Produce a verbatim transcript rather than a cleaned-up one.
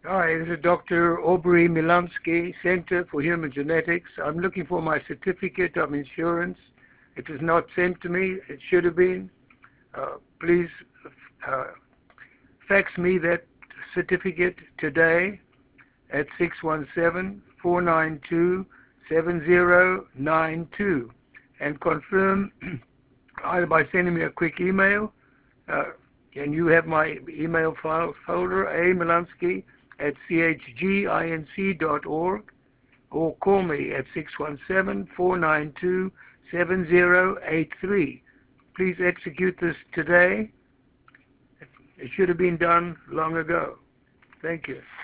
Hi, this is Doctor Aubrey Milansky, Center for Human Genetics. I'm looking for my certificate of insurance. It was not sent to me. It should have been. Uh, please uh, fax me that certificate today at six one seven, four nine two, seven zero nine two and confirm either by sending me a quick email. Uh, and you have my email file folder, a milansky at c h g inc dot org, or call me at six one seven, four nine two, seven zero eight three. Please execute this today. It should have been done long ago. Thank you.